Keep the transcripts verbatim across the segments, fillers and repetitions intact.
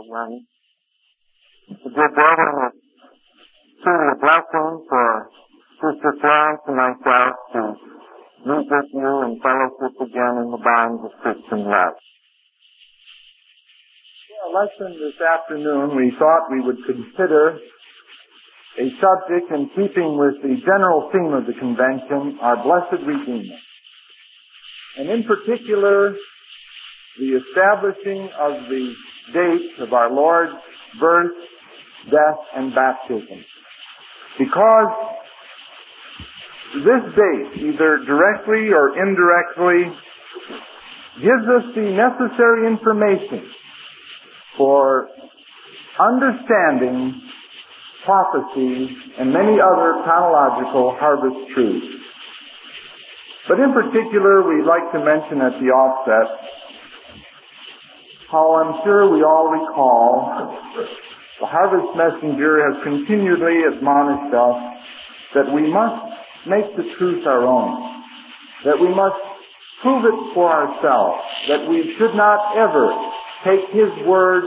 young. It's a good brother and it's truly a blessing for Sister Florence and myself to meet with you and fellowship again in the bonds of Christian love. For our lesson this afternoon, we thought we would consider a subject in keeping with the general theme of the convention, our Blessed Redeemer. And in particular, the establishing of the date of our Lord's birth, death, and baptism. Because this date, either directly or indirectly, gives us the necessary information for understanding prophecy and many other chronological harvest truths. But in particular, we'd like to mention at the offset how I'm sure we all recall the Harvest Messenger has continually admonished us that we must make the truth our own, that we must prove it for ourselves, that we should not ever take his word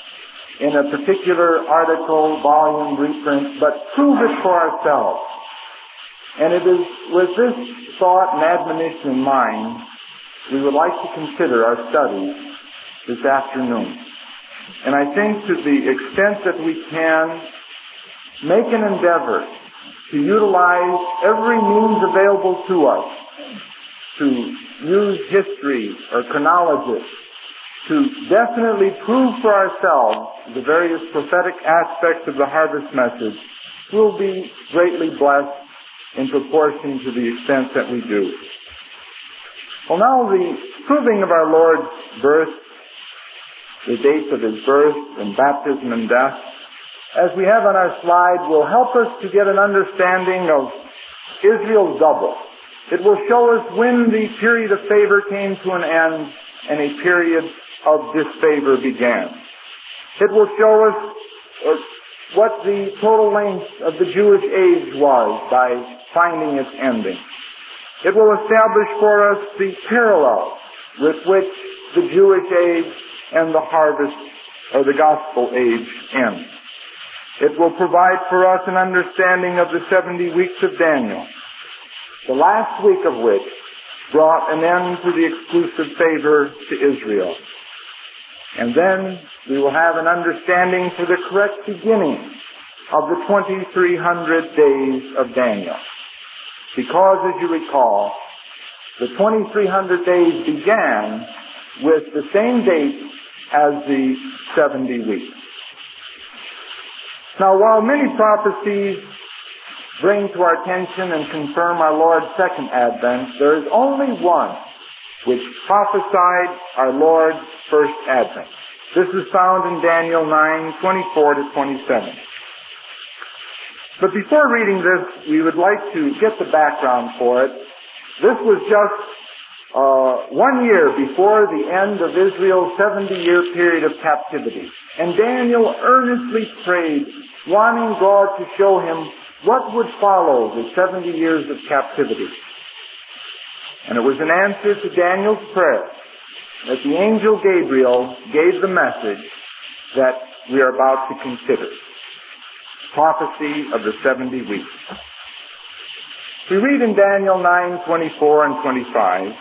in a particular article, volume, reprint, but prove it for ourselves. And it is with this thought and admonition in mind we would like to consider our studies this afternoon. And I think to the extent that we can, make an endeavor to utilize every means available to us to use history or chronology to definitely prove for ourselves the various prophetic aspects of the harvest message. We'll be greatly blessed in proportion to the extent that we do. Well, now the proving of our Lord's birth, the dates of his birth and baptism and death, as we have on our slide, will help us to get an understanding of Israel's double. It will show us when the period of favor came to an end and a period of disfavor began. It will show us what the total length of the Jewish age was by finding its ending. It will establish for us the parallel with which the Jewish age and the harvest or the gospel age end. It will provide for us an understanding of the seventy weeks of Daniel, the last week of which brought an end to the exclusive favor to Israel. And then we will have an understanding for the correct beginning of the twenty-three hundred days of Daniel. Because, as you recall, the twenty-three hundred days began with the same date as the seventy weeks. Now, while many prophecies bring to our attention and confirm our Lord's second advent, there is only one which prophesied our Lord's first advent. This is found in Daniel nine, twenty-four to twenty-seven. But before reading this, we would like to get the background for it. This was just uh, one year before the end of Israel's seventy-year period of captivity. And Daniel earnestly prayed, wanting God to show him what would follow the seventy years of captivity. And it was an answer to Daniel's prayer that the angel Gabriel gave the message that we are about to consider. Prophecy of the seventy weeks. We read in Daniel nine, twenty-four and twenty-five,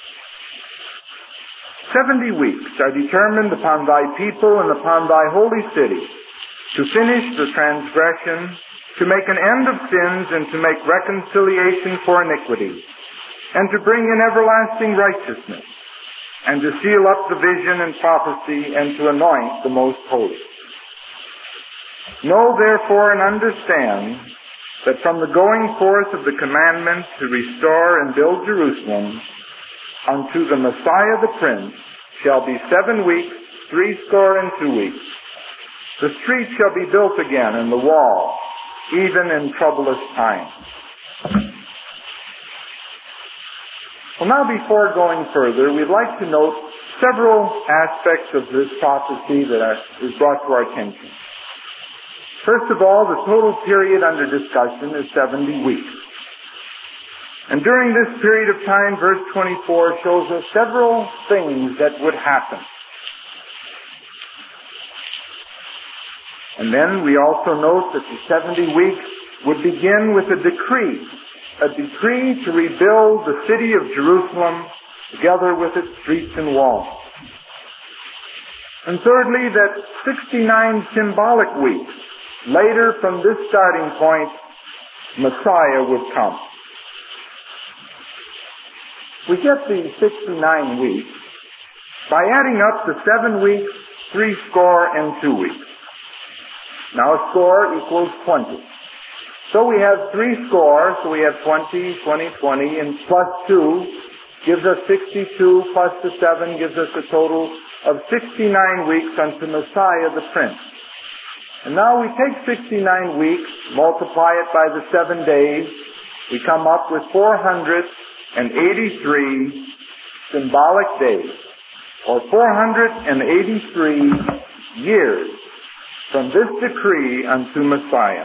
Seventy weeks are determined upon thy people and upon thy holy city to finish the transgression, to make an end of sins, and to make reconciliation for iniquity, and to bring in everlasting righteousness, and to seal up the vision and prophecy, and to anoint the most holy. Know therefore and understand that from the going forth of the commandment to restore and build Jerusalem unto the Messiah the Prince shall be seven weeks, threescore and two weeks. The street shall be built again, and the wall, even in troublous times. Well, now before going further, we'd like to note several aspects of this prophecy that are, is brought to our attention. First of all, the total period under discussion is seventy weeks. And during this period of time, verse twenty-four shows us several things that would happen. And then we also note that the seventy weeks would begin with a decree, a decree to rebuild the city of Jerusalem together with its streets and walls. And thirdly, that sixty-nine symbolic weeks later from this starting point, Messiah would come. We get the sixty-nine weeks by adding up the seven weeks, three score, and two weeks. Now a score equals twenty. So we have three score, so we have twenty, twenty, twenty, and plus two gives us sixty-two, plus the seven gives us a total of sixty-nine weeks unto Messiah the Prince. And now we take sixty-nine weeks, multiply it by the seven days, we come up with four hundred eighty-three symbolic days, or four hundred eighty-three years from this decree unto Messiah.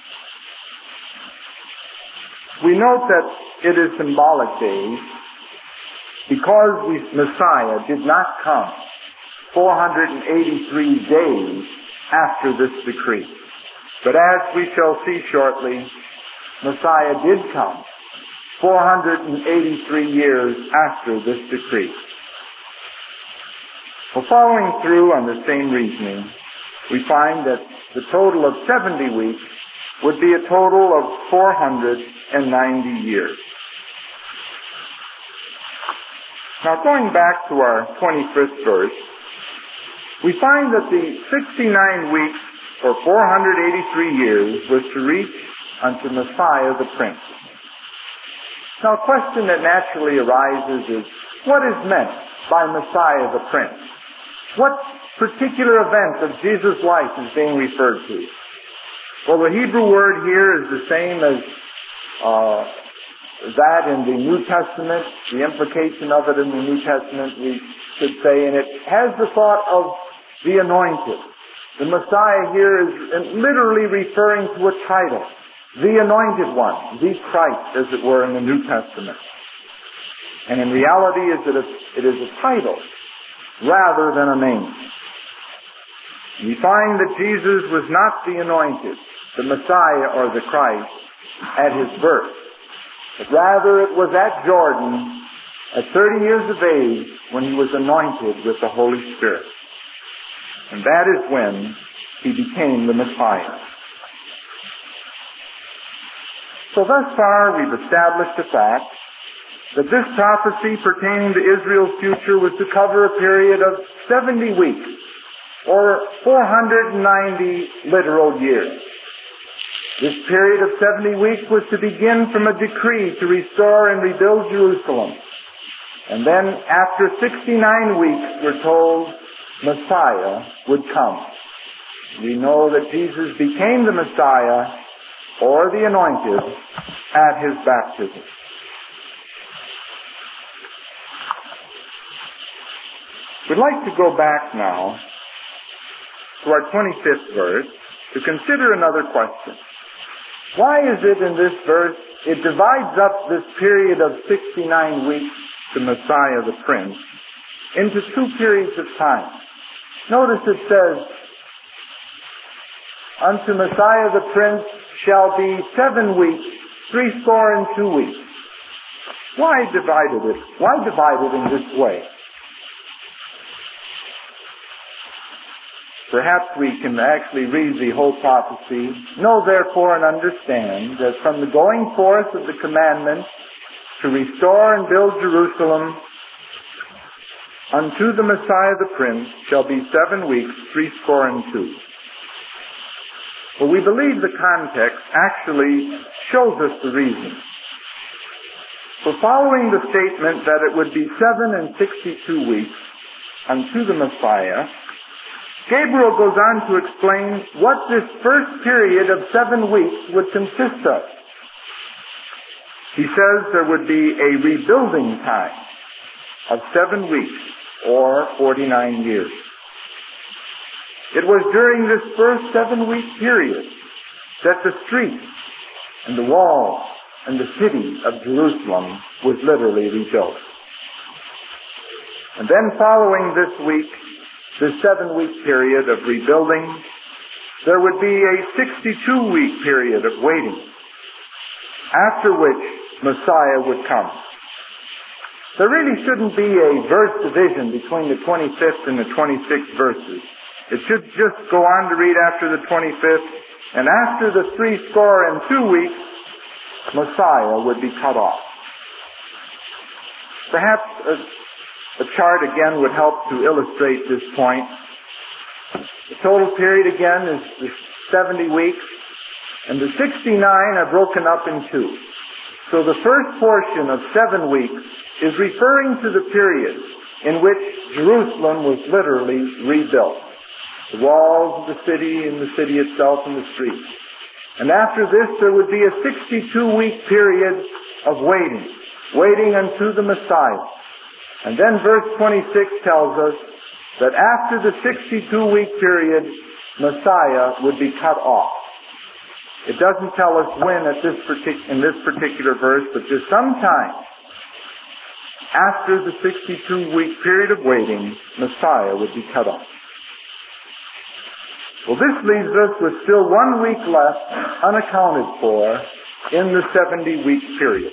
We note that it is symbolic days because we, Messiah did not come four hundred eighty-three days after this decree. But as we shall see shortly, Messiah did come four hundred eighty-three years after this decree. Well, following through on the same reasoning, we find that the total of seventy weeks would be a total of four hundred ninety years. Now, going back to our twenty-fifth verse, we find that the sixty-nine weeks, or four hundred eighty-three years, was to reach unto Messiah the Prince. Now, a question that naturally arises is, what is meant by Messiah the Prince? What particular event of Jesus' life is being referred to? Well, the Hebrew word here is the same as uh, that in the New Testament, the implication of it in the New Testament, we should say, and it has the thought of the anointed. The Messiah here is literally referring to a title, the anointed one, the Christ, as it were, in the New Testament. And in reality, it is a title rather than a name. We find that Jesus was not the anointed, the Messiah or the Christ, at his birth, but rather it was at Jordan, at thirty years of age, when he was anointed with the Holy Spirit. And that is when he became the Messiah. So thus far we've established the fact that this prophecy pertaining to Israel's future was to cover a period of seventy weeks, or four hundred ninety literal years. This period of seventy weeks was to begin from a decree to restore and rebuild Jerusalem. And then after sixty-nine weeks, we're told Messiah would come. We know that Jesus became the Messiah, or the anointed, at his baptism. We'd like to go back now to our twenty-fifth verse to consider another question. Why is it in this verse, it divides up this period of sixty-nine weeks to Messiah the Prince into two periods of time? Notice it says, unto Messiah the Prince shall be seven weeks, three score and two weeks. Why divided it? Why divide it in this way? Perhaps we can actually read the whole prophecy. Know therefore and understand that from the going forth of the commandment to restore and build Jerusalem unto the Messiah the Prince shall be seven weeks, three score and two. Well, we believe the context actually shows us the reason. For following the statement that it would be seven and sixty-two weeks unto the Messiah, Gabriel goes on to explain what this first period of seven weeks would consist of. He says there would be a rebuilding time of seven weeks, or forty-nine years. It was during this first seven-week period that the streets and the walls and the city of Jerusalem was literally rebuilt. And then following this week, this seven-week period of rebuilding, there would be a sixty-two week period of waiting, after which Messiah would come. There really shouldn't be a verse division between the twenty-fifth and the twenty-sixth verses. It should just go on to read after the twenty-fifth, and after the three score and two weeks, Messiah would be cut off. Perhaps a, a chart again would help to illustrate this point. The total period again is the seventy weeks, and the sixty-nine are broken up in two. So the first portion of seven weeks is referring to the period in which Jerusalem was literally rebuilt. The walls of the city and the city itself and the streets. And after this there would be a sixty-two week period of waiting, waiting unto the Messiah. And then verse twenty-six tells us that after the sixty-two week period, Messiah would be cut off. It doesn't tell us when at this partic- in this particular verse, but just sometime after the sixty-two week period of waiting, Messiah would be cut off. Well, this leaves us with still one week left unaccounted for in the seventy week period.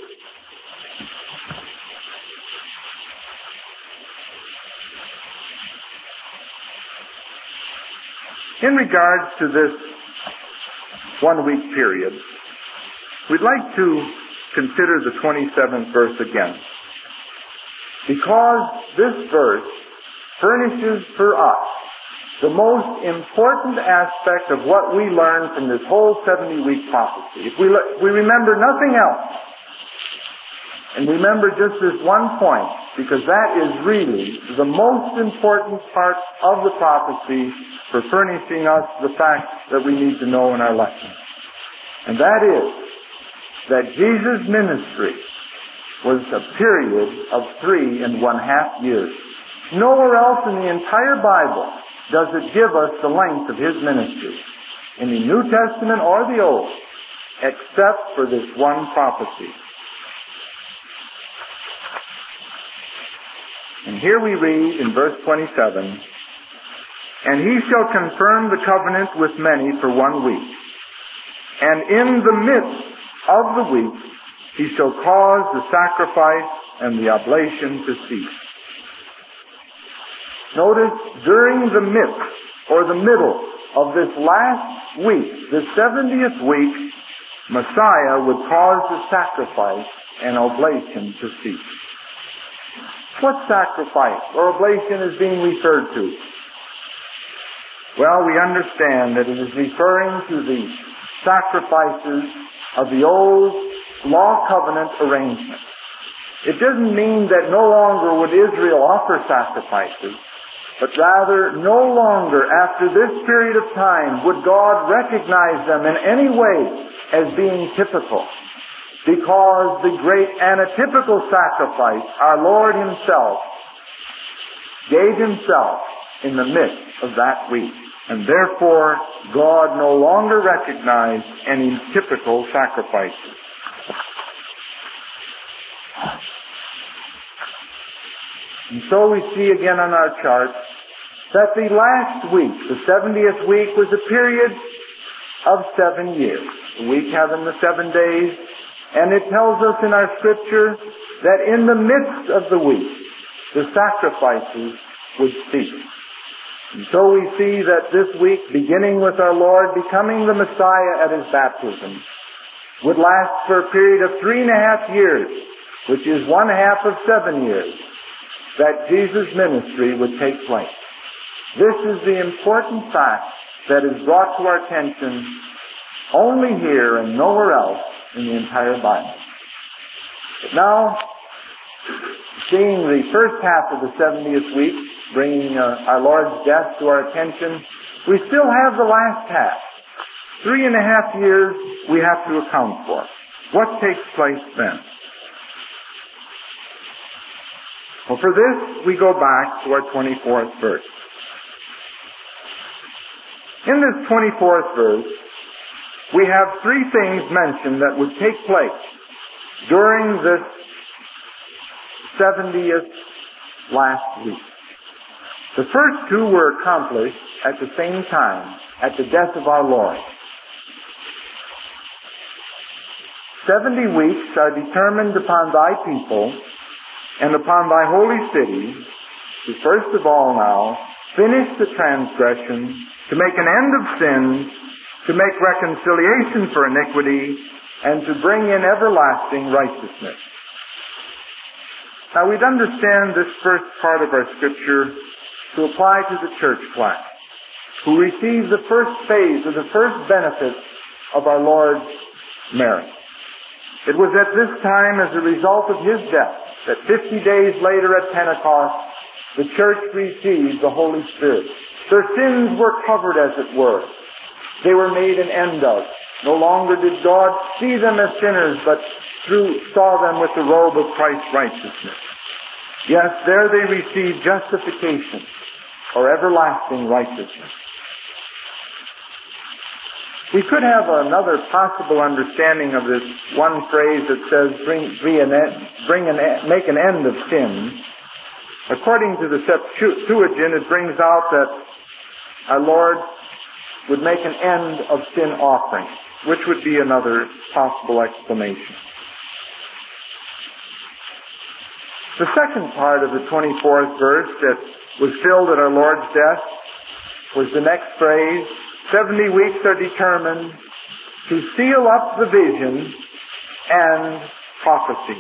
In regards to this one week period, we'd like to consider the twenty-seventh verse again, because this verse furnishes for us the most important aspect of what we learn from this whole seventy week prophecy. If we, le- we remember nothing else, and remember just this one point, because that is really the most important part of the prophecy for furnishing us the facts that we need to know in our lesson. And that is that Jesus' ministry was a period of three and one half years. Nowhere else in the entire Bible does it give us the length of his ministry, in the New Testament or the Old, except for this one prophecy. And here we read in verse twenty-seven, "And he shall confirm the covenant with many for one week. And in the midst of the week he shall cause the sacrifice and the oblation to cease." Notice, during the midst, or the middle of this last week, the seventieth week, Messiah would cause the sacrifice and oblation to cease. What sacrifice or oblation is being referred to? Well, we understand that it is referring to the sacrifices of the old law covenant arrangement. It doesn't mean that no longer would Israel offer sacrifices, but rather no longer after this period of time would God recognize them in any way as being typical, because the great anatypical sacrifice, our Lord himself, gave himself in the midst of that week. And therefore, God no longer recognized any typical sacrifices. And so we see again on our chart that the last week, the seventieth week, was a period of seven years. The week having the seven days. And it tells us in our scripture that in the midst of the week, the sacrifices would cease. And so we see that this week, beginning with our Lord becoming the Messiah at his baptism, would last for a period of three and a half years, which is one half of seven years, that Jesus' ministry would take place. This is the important fact that is brought to our attention only here and nowhere else in the entire Bible. But now, seeing the first half of the seventieth week, bringing uh, our Lord's death to our attention, we still have the last half. Three and a half years we have to account for. What takes place then? Well, for this, we go back to our twenty-fourth verse. In this twenty-fourth verse, we have three things mentioned that would take place during this seventieth last week. The first two were accomplished at the same time, at the death of our Lord. Seventy weeks are determined upon thy people and upon thy holy city to first of all now finish the transgression, to make an end of sins, to make reconciliation for iniquity, and to bring in everlasting righteousness. Now we'd understand this first part of our scripture to apply to the church class, who receive the first phase or the first benefits of our Lord's merit. It was at this time, as a result of His death, that fifty days later at Pentecost, the church received the Holy Spirit. Their sins were covered, as it were. They were made an end of. No longer did God see them as sinners, but through, saw them with the robe of Christ's righteousness. Yes, there they received justification, or everlasting righteousness. We could have another possible understanding of this one phrase that says, bring, bring an, bring an, make an end of sin. According to the Septuagint, it brings out that our Lord would make an end of sin offering, which would be another possible explanation. The second part of the twenty-fourth verse that was filled at our Lord's death was the next phrase, seventy weeks are determined to seal up the vision and prophecy.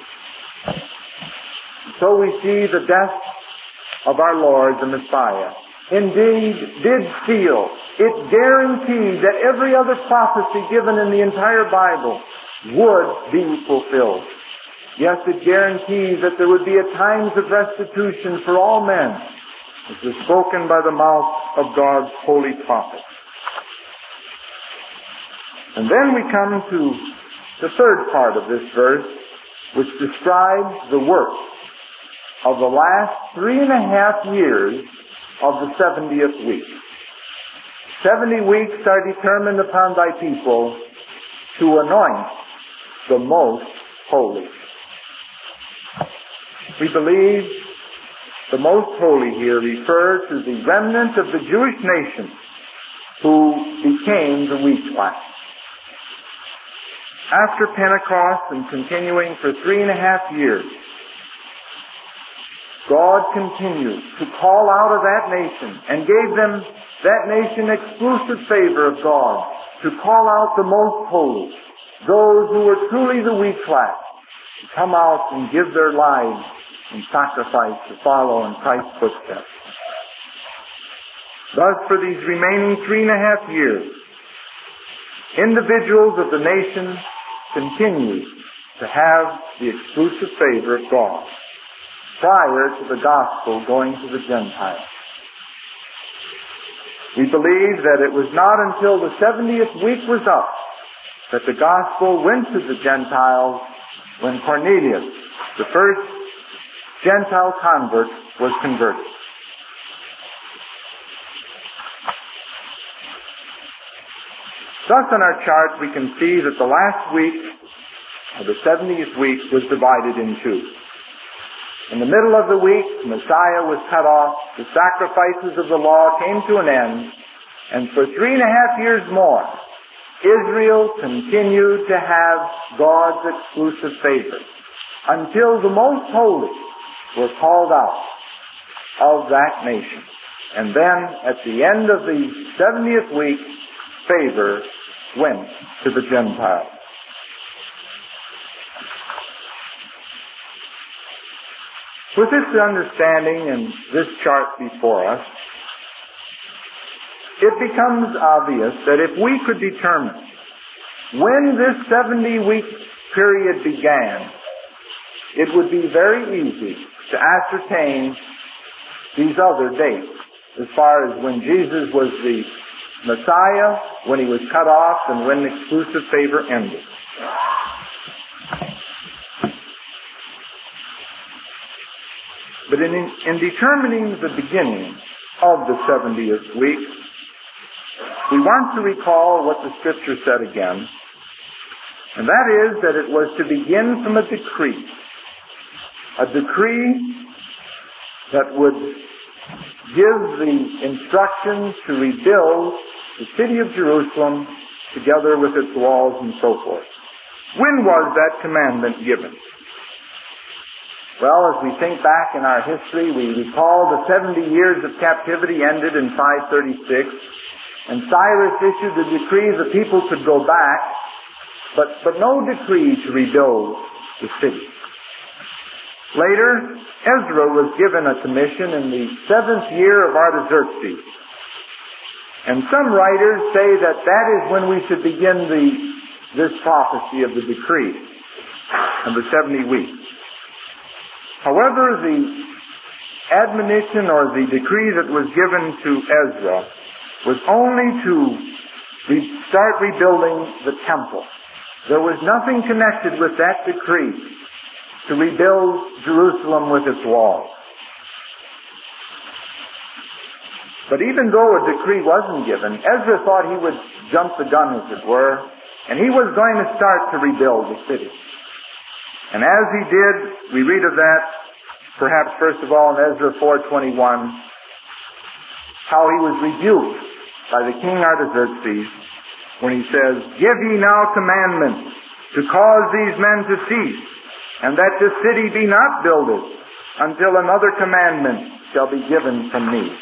So we see the death of our Lord, the Messiah, indeed did seal. It guaranteed that every other prophecy given in the entire Bible would be fulfilled. Yes, it guarantees that there would be a times of restitution for all men, as was spoken by the mouth of God's holy prophets. And then we come to the third part of this verse, which describes the work of the last three and a half years of the seventieth week. Seventy weeks are determined upon thy people to anoint the most holy. We believe the most holy here refer to the remnant of the Jewish nation who became the wheat class. After Pentecost and continuing for three and a half years, God continued to call out of that nation and gave them, that nation, exclusive favor of God to call out the most holy, those who were truly the wheat class, to come out and give their lives in sacrifice to follow in Christ's footsteps. Thus, for these remaining three and a half years, individuals of the nation continued to have the exclusive favor of God prior to the gospel going to the Gentiles. We believe that it was not until the seventieth week was up that the gospel went to the Gentiles when Cornelius, the first Gentile convert, was converted. Thus, on our chart, we can see that the last week of the seventieth week was divided in two. In the middle of the week, Messiah was cut off, the sacrifices of the law came to an end, and for three and a half years more, Israel continued to have God's exclusive favor until the most holy were called out of that nation. And then, at the end of the seventieth week, favor went to the Gentiles. With this understanding and this chart before us, it becomes obvious that if we could determine when this seventy-week period began, it would be very easy to ascertain these other dates, as far as when Jesus was the Messiah, when he was cut off, and when exclusive favor ended. But in, in determining the beginning of the seventieth week, we want to recall what the Scripture said again, and that is that it was to begin from a decree, a decree that would gives the instructions to rebuild the city of Jerusalem together with its walls and so forth. When was that commandment given? Well, as we think back in our history, we recall the seventy years of captivity ended in five thirty-six, and Cyrus issued a decree the people could go back, but, but no decree to rebuild the city. Later, Ezra was given a commission in the seventh year of Artaxerxes. And some writers say that that is when we should begin the, this prophecy of the decree and the seventy weeks. However, the admonition or the decree that was given to Ezra was only to re- start rebuilding the temple. There was nothing connected with that decree to rebuild Jerusalem with its walls. But even though a decree wasn't given, Ezra thought he would jump the gun, as it were, and he was going to start to rebuild the city. And as he did, we read of that, perhaps first of all in Ezra four twenty-one, how he was rebuked by the king Artaxerxes when he says, "Give ye now commandment to cause these men to cease, and that the city be not builded until another commandment shall be given from me."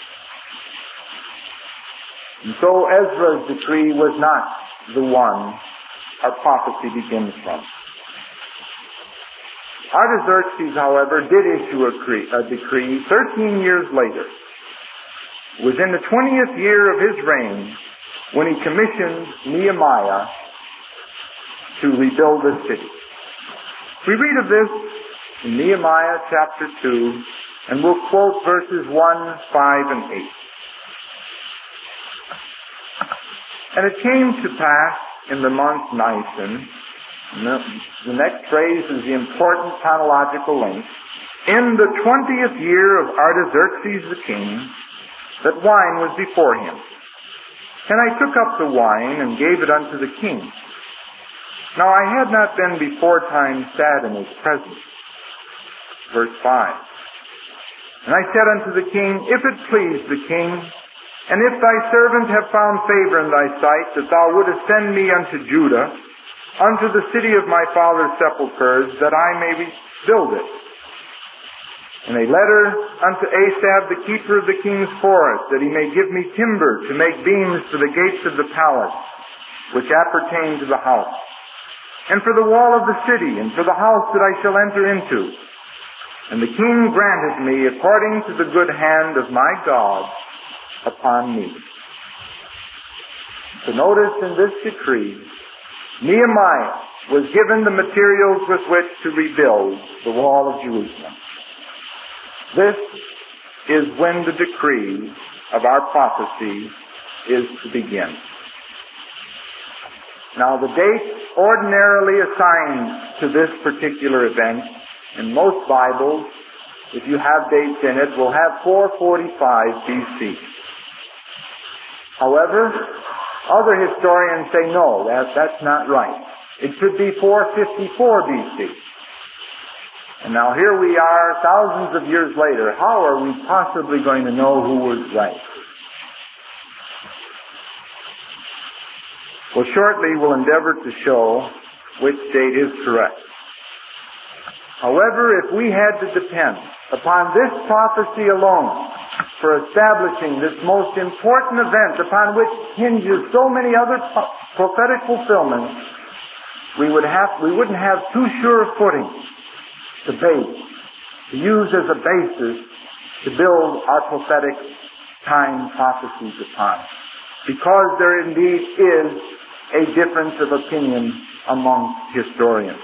And so Ezra's decree was not the one our prophecy begins from. Artaxerxes, however, did issue a decree, a decree thirteen years later. It was in the twentieth year of his reign when he commissioned Nehemiah to rebuild the city. We read of this in Nehemiah chapter two, and we'll quote verses one, five, and eight. "And it came to pass in the month Nisan," the, the next phrase is the important chronological link, "in the twentieth year of Artaxerxes the king, that wine was before him. And I took up the wine and gave it unto the king. Now I had not been before time sad in his presence." Verse five. "And I said unto the king, If it please the king, and if thy servant have found favor in thy sight, that thou wouldest send me unto Judah, unto the city of my father's sepulchres, that I may rebuild it. And a letter unto Asaph, the keeper of the king's forest, that he may give me timber to make beams for the gates of the palace, which appertain to the house, and for the wall of the city, and for the house that I shall enter into. And the king granted me according to the good hand of my God upon me." So notice in this decree, Nehemiah was given the materials with which to rebuild the wall of Jerusalem. This is when the decree of our prophecy is to begin. Now the date ordinarily assigned to this particular event in most Bibles, if you have dates in it, will have four forty-five B C. However, other historians say no, that, that's not right. It should be four fifty-four B C. And now here we are, thousands of years later. How are we possibly going to know who was right? Well, shortly we'll endeavor to show which date is correct. However, if we had to depend upon this prophecy alone for establishing this most important event upon which hinges so many other prophetic fulfillments, we would have, we wouldn't have too sure a footing to base, to use as a basis to build our prophetic time prophecies upon. Because there indeed is a difference of opinion among historians.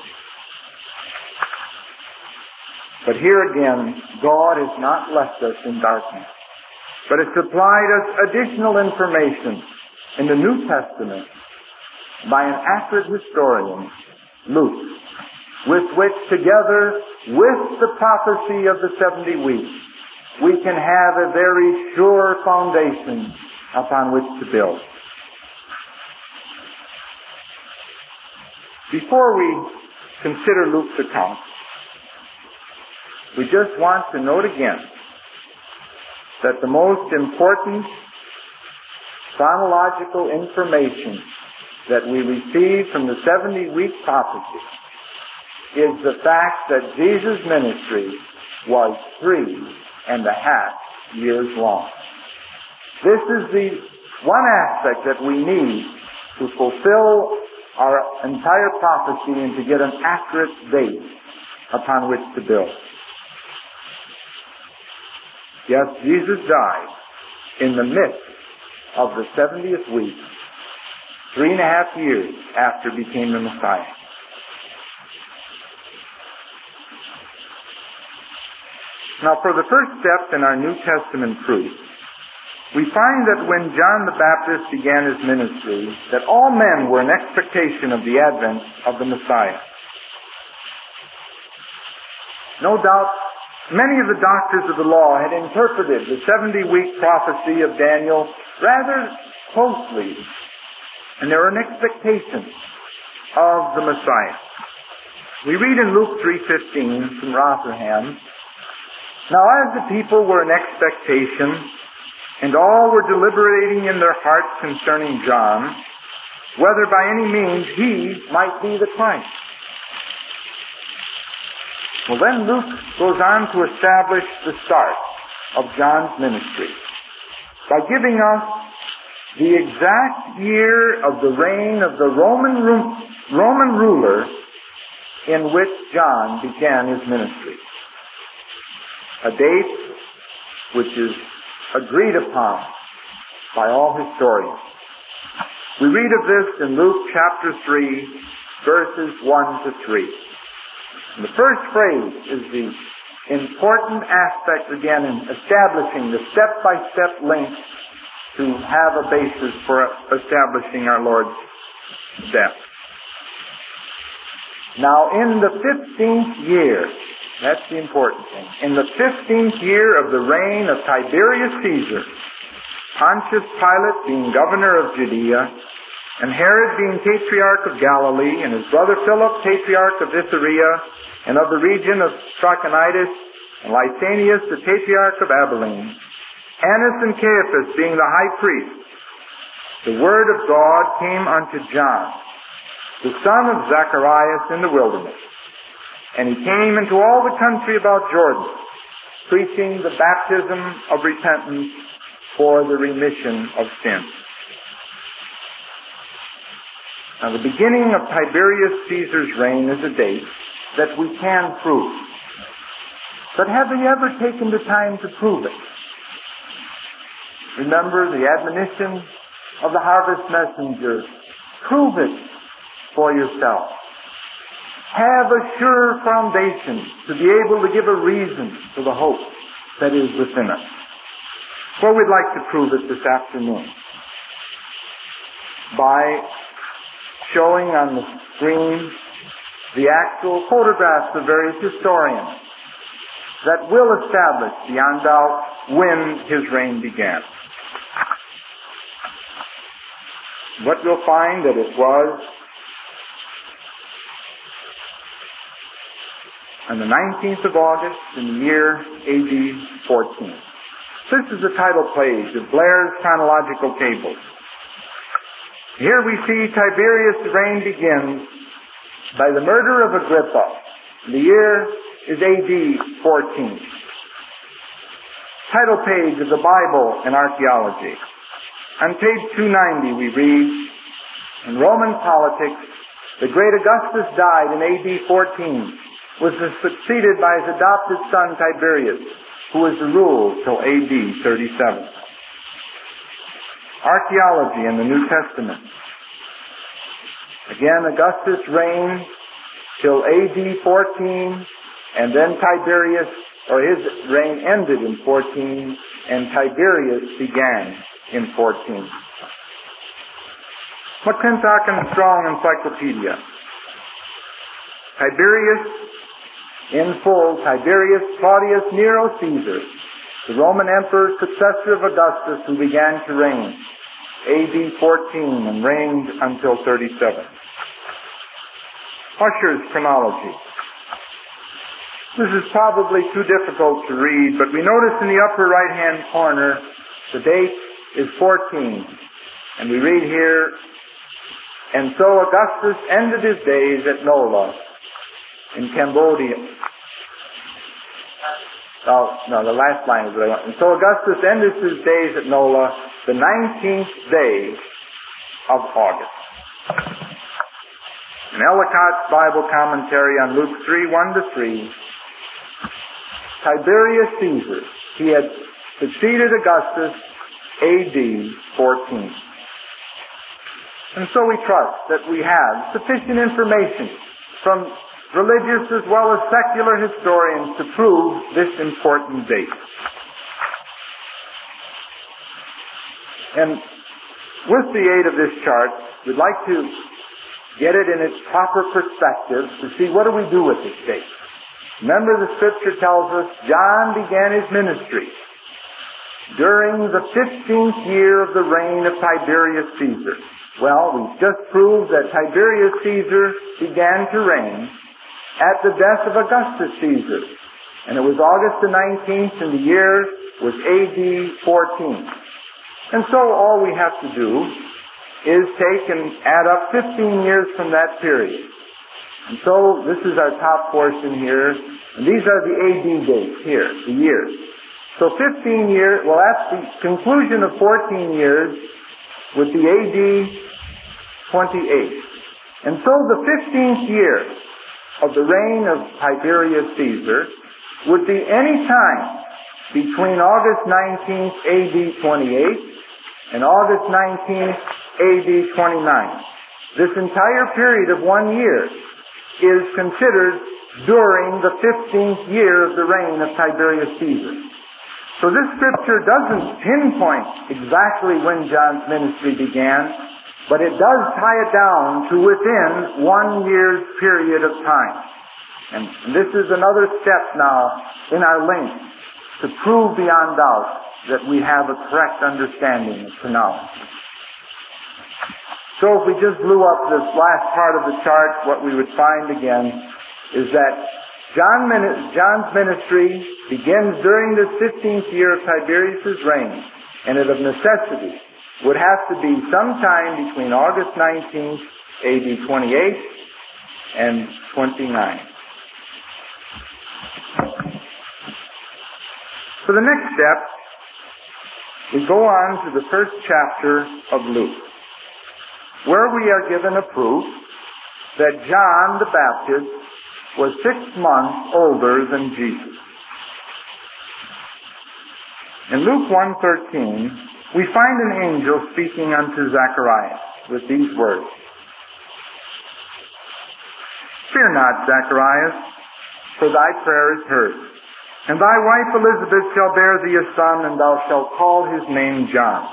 But here again, God has not left us in darkness, but has supplied us additional information in the New Testament by an accurate historian, Luke, with which, together with the prophecy of the seventy weeks, we can have a very sure foundation upon which to build. Before we consider Luke's account, we just want to note again that the most important chronological information that we receive from the seventy-week prophecy is the fact that Jesus' ministry was three and a half years long. This is the one aspect that we need to fulfill our entire prophecy and to get an accurate base upon which to build. Yes, Jesus died in the midst of the seventieth week, three and a half years after he became the Messiah. Now, for the first step in our New Testament proof, we find that when John the Baptist began his ministry, that all men were in expectation of the advent of the Messiah. No doubt, many of the doctors of the law had interpreted the seventy-week prophecy of Daniel rather closely, and they were in expectation of the Messiah. We read in Luke three fifteen from Rotherham, "Now as the people were in expectation, and all were deliberating in their hearts concerning John, whether by any means he might be the Christ." Well, then Luke goes on to establish the start of John's ministry by giving us the exact year of the reign of the Roman Roman ruler in which John began his ministry. A date which is agreed upon by all historians. We read of this in Luke chapter three, verses one to three. And the first phrase is the important aspect, again, in establishing the step-by-step link to have a basis for establishing our Lord's death. Now, in the fifteenth year, that's the important thing, in the fifteenth year of the reign of Tiberius Caesar, Pontius Pilate being governor of Judea, and Herod being tetrarch of Galilee, and his brother Philip tetrarch of Iturea, and of the region of Trachonitis, and Lysanias the tetrarch of Abilene, Annas and Caiaphas being the high priests, the word of God came unto John, the son of Zacharias, in the wilderness. And he came into all the country about Jordan, preaching the baptism of repentance for the remission of sins. Now, the beginning of Tiberius Caesar's reign is a date that we can prove. But have we ever taken the time to prove it? Remember the admonition of the harvest messenger. Prove it for yourself. Have a sure foundation to be able to give a reason for the hope that is within us. Well, we'd like to prove it this afternoon by showing on the screen the actual photographs of various historians that will establish beyond doubt when his reign began. What we'll find that it was on the nineteenth of August in the year A D fourteen. This is the title page of Blair's chronological tables. Here we see Tiberius' reign begins by the murder of Agrippa. The year is A D fourteen. Title page of the Bible and Archaeology. On page two ninety we read, in Roman politics, the great Augustus died in A D fourteen, was succeeded by his adopted son Tiberius, who was to rule till A D thirty-seven. Archaeology in the New Testament. Again, Augustus reigned till A D fourteen, and then Tiberius, or his reign ended in fourteen, and Tiberius began in fourteen. McClintock and Strong Encyclopedia. Tiberius, in full, Tiberius Claudius Nero Caesar, the Roman emperor, successor of Augustus, who began to reign A D fourteen and reigned until thirty-seven. Ussher's chronology. This is probably too difficult to read, but we notice in the upper right-hand corner the date is fourteen. And we read here, and so Augustus ended his days at Nola in Cambodia. Oh, no, the last line is what I want. And so Augustus ended his days at Nola the nineteenth day of August. In Ellicott's Bible commentary on Luke three, one to three, Tiberius Caesar, he had succeeded Augustus A D fourteen. And so we trust that we have sufficient information from religious as well as secular historians to prove this important date. And with the aid of this chart, we'd like to get it in its proper perspective to see what do we do with this date. Remember, the scripture tells us John began his ministry during the fifteenth year of the reign of Tiberius Caesar. Well, we've just proved that Tiberius Caesar began to reign at the death of Augustus Caesar. And it was August the nineteenth, and the year was A D fourteen. And so all we have to do is take and add up fifteen years from that period. And so this is our top portion here, and these are the A D dates here, the years. So fifteen years, well that's the conclusion of fourteen years with the A D twenty-eight. And so the fifteenth year of the reign of Tiberius Caesar would be any time between August nineteenth, A D twenty-eight and August nineteenth, A D twenty-nine. This entire period of one year is considered during the fifteenth year of the reign of Tiberius Caesar. So this scripture doesn't pinpoint exactly when John's ministry began, but it does tie it down to within one year's period of time. And this is another step now in our link to prove beyond doubt that we have a correct understanding of chronology. So if we just blew up this last part of the chart, what we would find again is that John, John's ministry begins during the fifteenth year of Tiberius' reign, and it of necessity would have to be sometime between August nineteenth, A D twenty-eight, and twenty-nine. For the next step, we go on to the first chapter of Luke, where we are given a proof that John the Baptist was six months older than Jesus. In Luke one thirteen, we find an angel speaking unto Zacharias with these words. Fear not, Zacharias, for thy prayer is heard. And thy wife Elizabeth shall bear thee a son, and thou shalt call his name John.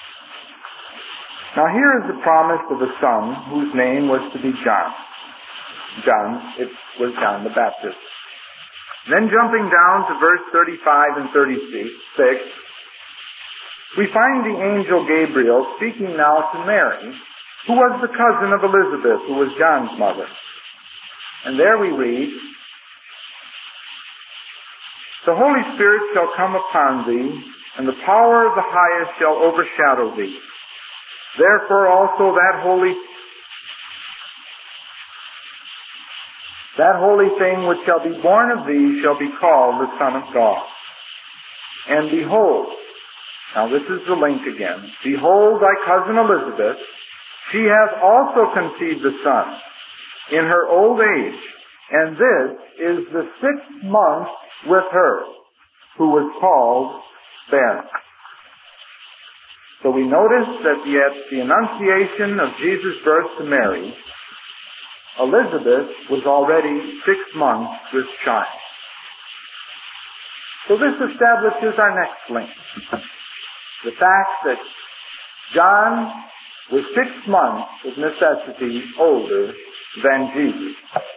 Now here is the promise of a son whose name was to be John. John, it was John the Baptist. Then jumping down to verse thirty-five and thirty-six, we find the angel Gabriel speaking now to Mary, who was the cousin of Elizabeth, who was John's mother. And there we read, the Holy Spirit shall come upon thee, and the power of the highest shall overshadow thee. Therefore also that holy that holy thing which shall be born of thee shall be called the Son of God. And behold, now this is the link again, behold thy cousin Elizabeth, she hath also conceived a son in her old age, and this is the sixth month with her, who was called barren. So we notice that at the annunciation of Jesus' birth to Mary, Elizabeth was already six months with child. So this establishes our next link. The fact that John was six months with necessity older than Jesus.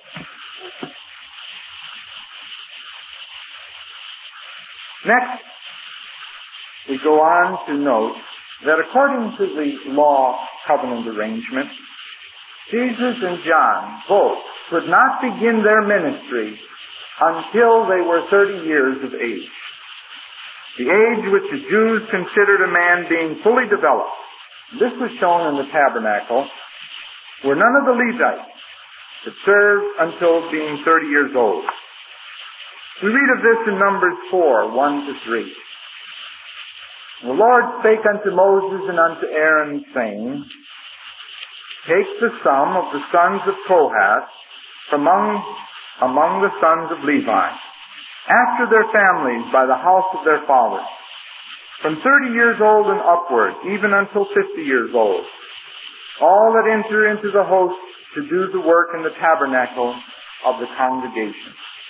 Next, we go on to note that according to the law covenant arrangement, Jesus and John both could not begin their ministry until they were thirty years of age. The age which the Jews considered a man being fully developed. This was shown in the tabernacle, where none of the Levites had served until being thirty years old. We read of this in Numbers four, one to three. The Lord spake unto Moses and unto Aaron, saying, Take the sum of the sons of Kohath from among, among the sons of Levi, after their families by the house of their fathers, from thirty years old and upward, even until fifty years old, all that enter into the host to do the work in the tabernacle of the congregation.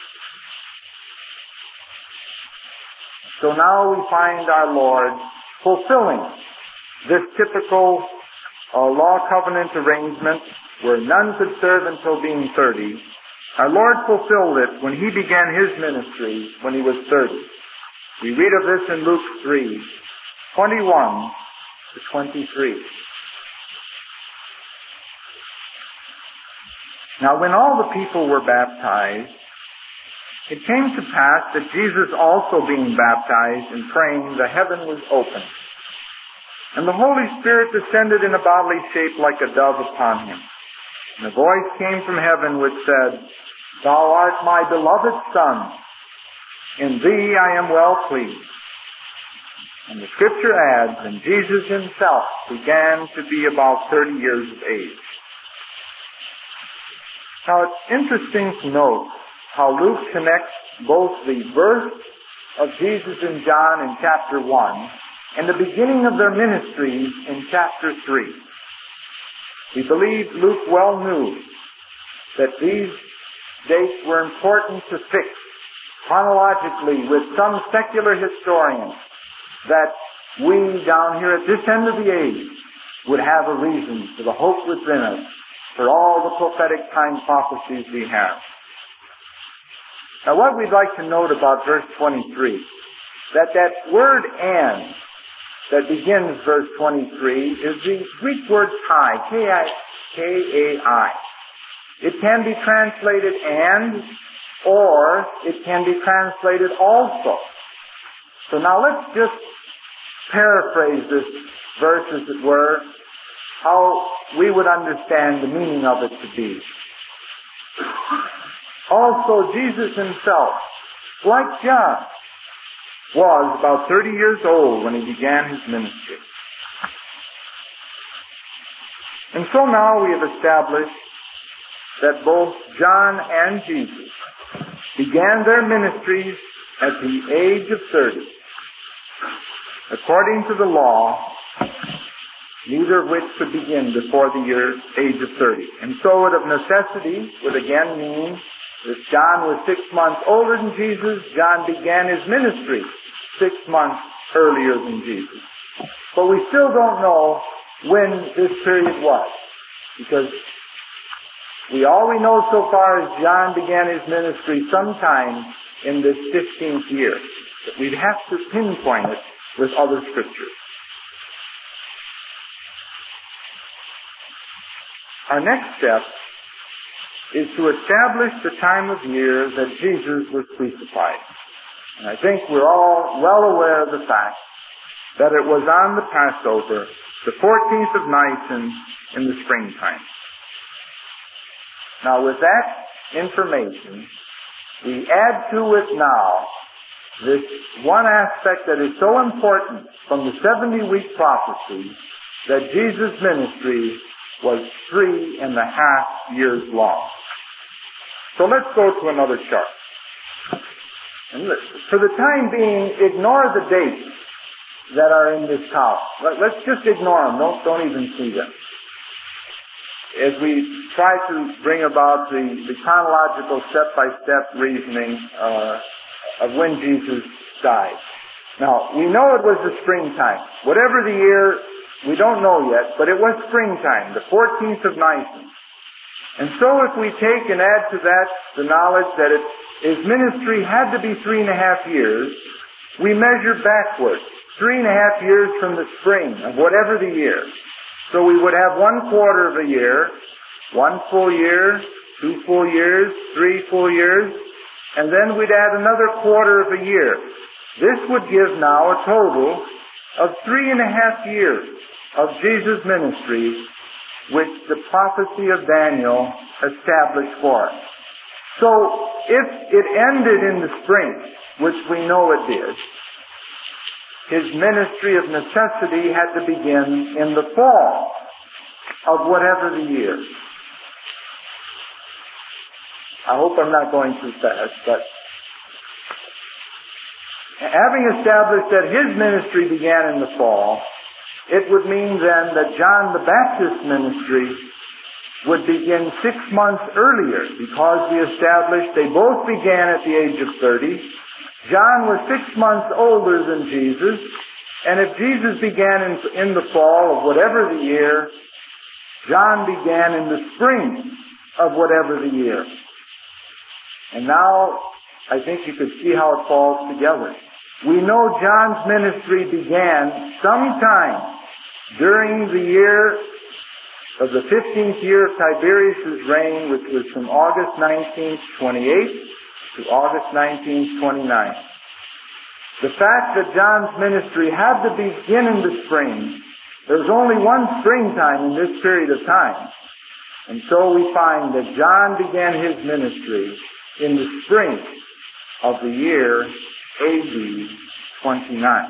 So now we find our Lord fulfilling this typical uh, law covenant arrangement where none could serve until being thirty. Our Lord fulfilled it when He began His ministry when He was thirty. We read of this in Luke three, twenty-one to twenty-three. Now when all the people were baptized, it came to pass that Jesus also being baptized and praying, the heaven was opened, and the Holy Spirit descended in a bodily shape like a dove upon Him. And a voice came from heaven which said, Thou art my beloved Son, in Thee I am well pleased. And the Scripture adds, and Jesus Himself began to be about thirty years of age. Now it's interesting to note how Luke connects both the birth of Jesus and John in chapter one and the beginning of their ministries in chapter three. We believe Luke well knew that these dates were important to fix chronologically with some secular historians, that we down here at this end of the age would have a reason for the hope within us for all the prophetic time prophecies we have. Now what we'd like to note about verse twenty-three, that that word and that begins verse twenty-three is the Greek word kai, K A I. It can be translated and, or it can be translated also. So now let's just paraphrase this verse, as it were, how we would understand the meaning of it to be. Also, Jesus Himself, like John, was about thirty years old when He began His ministry. And so now we have established that both John and Jesus began their ministries at the age of thirty. According to the law, neither of which could begin before the year, age of thirty. And so it of necessity would again mean that John was six months older than Jesus. John began his ministry six months earlier than Jesus. But we still don't know when this period was, because we all we know so far is John began his ministry sometime in this fifteenth year. But we'd have to pinpoint it with other scriptures. Our next step is to establish the time of year that Jesus was crucified. And I think we're all well aware of the fact that it was on the Passover, the fourteenth of Nisan, in the springtime. Now with that information, we add to it now this one aspect that is so important from the seventy-week prophecy, that Jesus' ministry was three and a half years long. So let's go to another chart. And for the time being, ignore the dates that are in this column. Let's just ignore them. Don't, don't even see them. As we try to bring about the, the chronological step-by-step reasoning uh, of when Jesus died. Now, we know it was the springtime. Whatever the year, we don't know yet, but it was springtime, the fourteenth of Nisan. And so if we take and add to that the knowledge that it, his ministry had to be three and a half years, we measure backward, three and a half years from the spring of whatever the year. So we would have one quarter of a year, one full year, two full years, three full years, and then we'd add another quarter of a year. This would give now a total of three and a half years of Jesus' ministry, which the prophecy of Daniel established for us. So, if it ended in the spring, which we know it did, his ministry of necessity had to begin in the fall of whatever the year. I hope I'm not going too fast, but having established that his ministry began in the fall, it would mean then that John the Baptist's ministry would begin six months earlier, because we established they both began at the age of thirty. John was six months older than Jesus, and if Jesus began in, in the fall of whatever the year, John began in the spring of whatever the year. And now, I think you could see how it falls together. We know John's ministry began sometime during the year of the fifteenth year of Tiberius' reign, which was from August nineteenth, twenty-eight to August nineteenth, twenty-nine. The fact that John's ministry had to begin in the spring, there was only one springtime in this period of time. And so we find that John began his ministry in the spring of the year A D twenty-nine.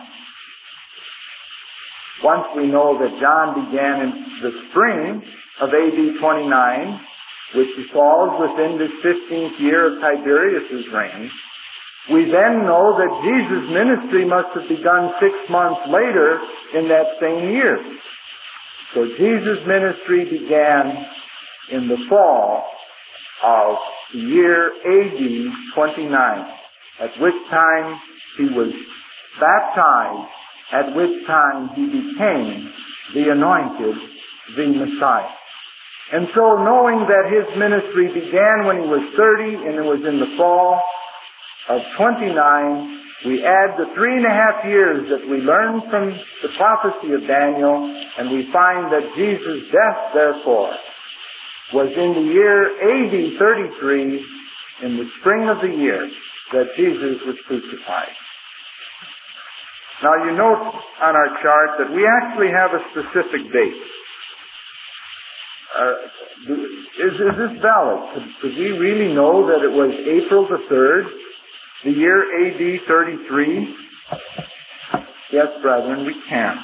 Once we know that John began in the spring of A D twenty-nine, which falls within this fifteenth year of Tiberius' reign, we then know that Jesus' ministry must have begun six months later in that same year. So Jesus' ministry began in the fall of the year A D twenty-nine, at which time he was baptized, at which time he became the anointed, the Messiah. And so knowing that his ministry began when he was thirty and it was in the fall of twenty-nine, we add the three and a half years that we learned from the prophecy of Daniel, and we find that Jesus' death, therefore, was in the year A D thirty-three, in the spring of the year that Jesus was crucified. Now you note on our chart that we actually have a specific date. Uh, is, is this valid? Could, could we really know that it was April the third, the year A D thirty-three? Yes, brethren, we can.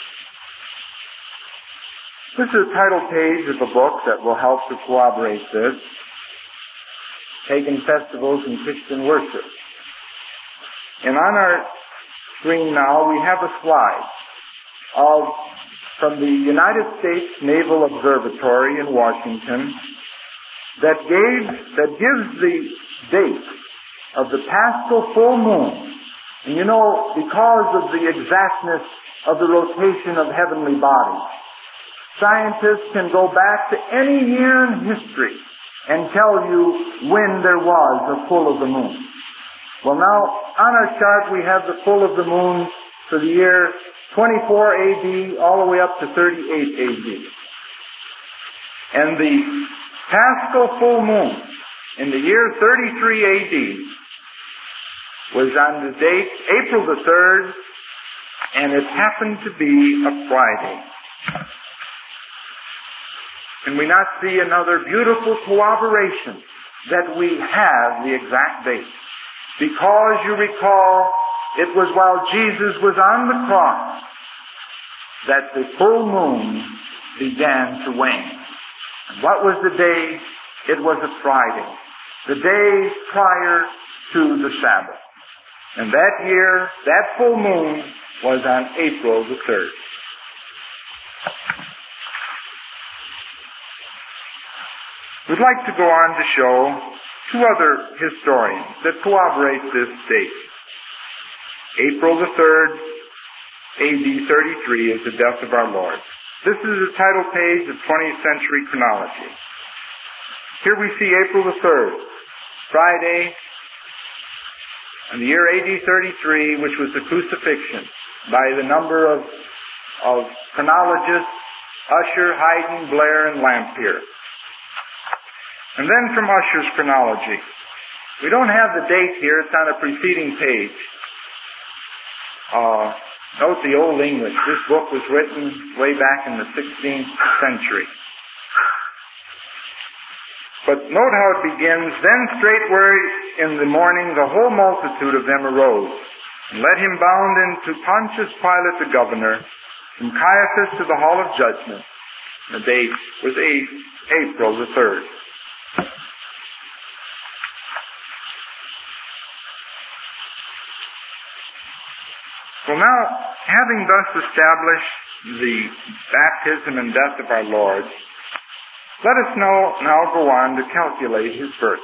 This is a title page of a book that will help to corroborate this. Pagan Festivals and Christian Worship. And on our screen now we have a slide of from the United States Naval Observatory in Washington that gave that gives the date of the Paschal full moon. And you know, because of the exactness of the rotation of heavenly bodies, scientists can go back to any year in history and tell you when there was a full of the moon. Well, now, on our chart we have the full of the moon for the year twenty-four A D all the way up to thirty-eight A D. And the Paschal full moon in the year thirty-three A D was on the date April the third, and it happened to be a Friday. Can we not see another beautiful corroboration that we have the exact date? Because you recall, it was while Jesus was on the cross that the full moon began to wane. And what was the day? It was a Friday, the day prior to the Sabbath. And that year, that full moon was on April the third. We'd like to go on to show two other historians that corroborate this date. April the third, A D thirty-three is the death of our Lord. This is the title page of twentieth century chronology. Here we see April the third, Friday, in the year A D thirty-three, which was the crucifixion by the number of, of chronologists, Ussher, Haydn, Blair, and Lampier. And then from Ussher's chronology, We don't have the date here. It's on a preceding page. Uh, note the Old English. This book was written way back in the sixteenth century. But note how it begins. Then straightway in the morning the whole multitude of them arose, and led him bound into Pontius Pilate the governor, from Caiaphas to the hall of judgment. The date was April the third. Well, now, having thus established the baptism and death of our Lord, let us now, now go on to calculate his birth.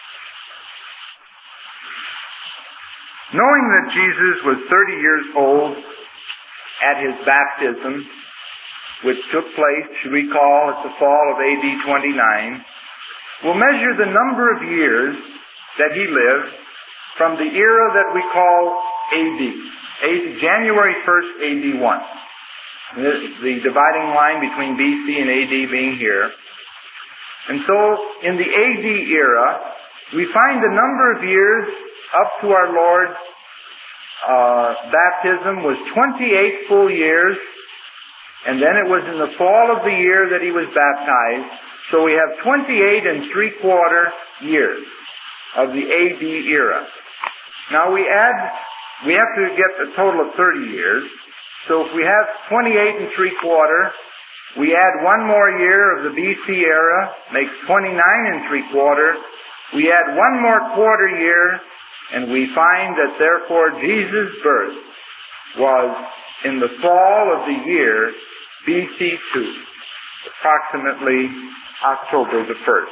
Knowing that Jesus was thirty years old at his baptism, which took place, you recall, at the fall of A D twenty-nine, we'll measure the number of years that he lived from the era that we call A D. A D January first, A D one. The, the dividing line between B C and A D being here. And so, in the A D era, we find the number of years up to our Lord's uh, baptism was twenty-eight full years, and then it was in the fall of the year that he was baptized. So we have twenty-eight and three quarter years of the A D era. Now we add, we have to get a total of thirty years. So if we have twenty-eight and three quarter, we add one more year of the B C era, makes twenty-nine and three quarter. We add one more quarter year, and we find that therefore Jesus' birth was in the fall of the year B C two, approximately October the first.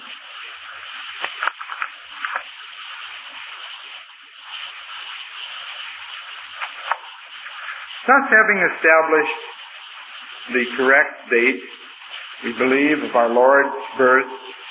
Thus, having established the correct date, we believe, of our Lord's birth,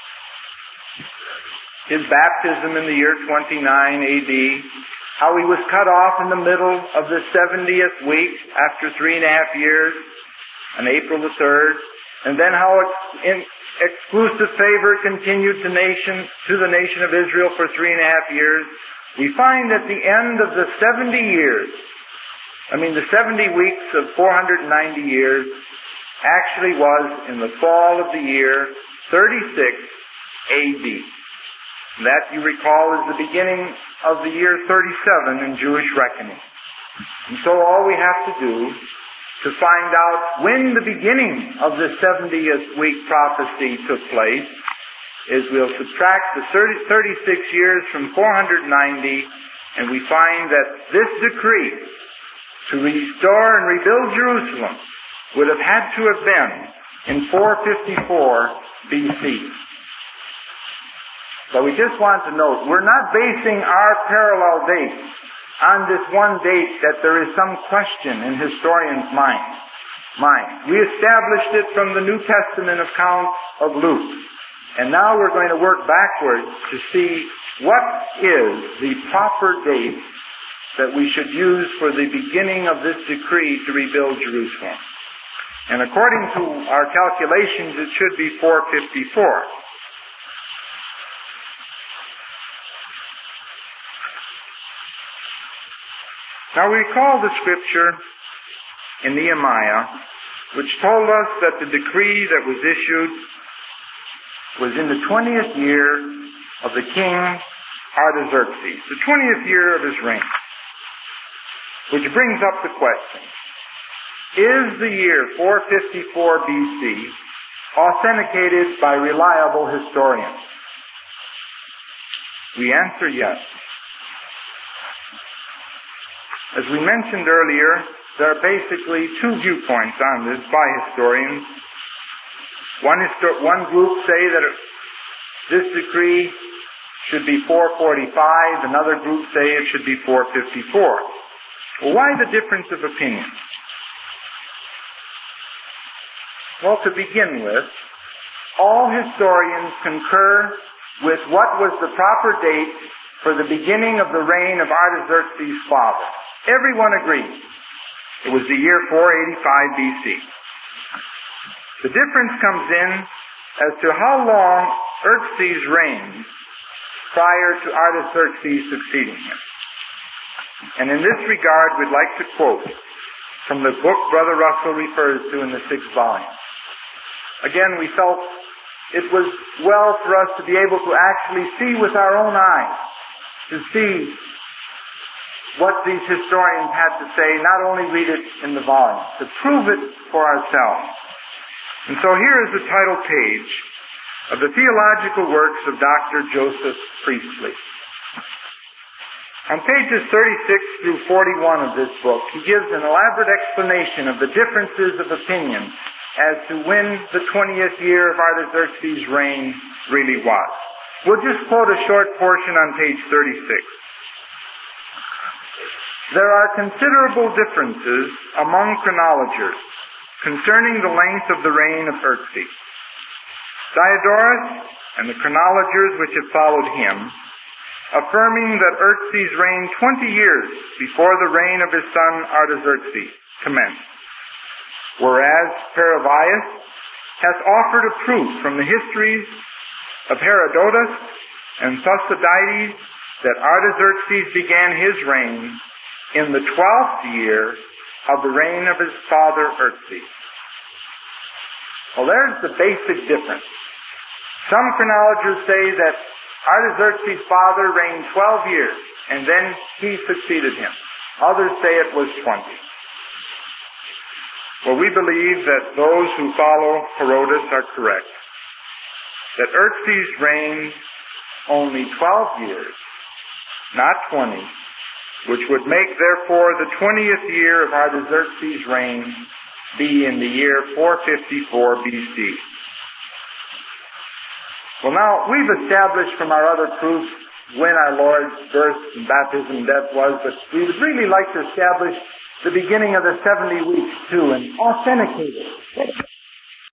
his baptism in the year twenty-nine A D, how he was cut off in the middle of the seventieth week after three and a half years, on April the third, and then how its in exclusive favor continued to nation, to the nation of Israel for three and a half years, we find at the end of the seventy years, I mean the seventy weeks of four hundred ninety years, actually was in the fall of the year thirty-six A D. That, you recall, is the beginning of the year thirty-seven in Jewish reckoning. And so all we have to do to find out when the beginning of the seventieth week prophecy took place is we'll subtract the thirty-six years from four hundred ninety, and we find that this decree to restore and rebuild Jerusalem would have had to have been in four fifty-four B C. But we just want to note, we're not basing our parallel dates on this one date that there is some question in historians' minds. Mind. We established it from the New Testament account of Luke. And now we're going to work backwards to see what is the proper date that we should use for the beginning of this decree to rebuild Jerusalem. And according to our calculations, it should be four fifty-four. Now we recall the scripture in Nehemiah, which told us that the decree that was issued was in the twentieth year of the king Artaxerxes, the twentieth year of his reign. Which brings up the question, is the year four fifty-four B C authenticated by reliable historians? We answer yes. As we mentioned earlier, there are basically two viewpoints on this by historians. One, histor- one group say that it, this decree should be four forty-five, another group say it should be four fifty-four. Well, why the difference of opinion? Well, to begin with, all historians concur with what was the proper date for the beginning of the reign of Artaxerxes' father. Everyone agrees. It was the year four eighty-five B C. The difference comes in as to how long Xerxes reigned prior to Artaxerxes succeeding him. And in this regard, we'd like to quote from the book Brother Russell refers to in the sixth volume. Again, we felt it was well for us to be able to actually see with our own eyes, to see what these historians had to say, not only read it in the volume, to prove it for ourselves. And so here is the title page of the theological works of Doctor Joseph Priestley. On pages thirty-six through forty-one of this book, he gives an elaborate explanation of the differences of opinion as to when the twentieth year of Artaxerxes' reign really was. We'll just quote a short portion on page thirty-six. There are considerable differences among chronologers concerning the length of the reign of Xerxes. Diodorus and the chronologers which have followed him, affirming that Xerxes reigned twenty years before the reign of his son Artaxerxes commenced, whereas Paravius hath offered a proof from the histories of Herodotus and Thucydides that Artaxerxes began his reign in the twelfth year of the reign of his father Xerxes. Well, there's the basic difference. Some chronologers say that Artaxerxes' father reigned twelve years, and then he succeeded him. Others say it was twenty. Well, we believe that those who follow Herodotus are correct. That Xerxes reigned only twelve years, not twenty, which would make, therefore, the twentieth year of Artaxerxes' reign be in the year four fifty-four B C. Well, now, we've established from our other proofs when our Lord's birth and baptism and death was, but we would really like to establish the beginning of the seventy weeks too and authenticate it.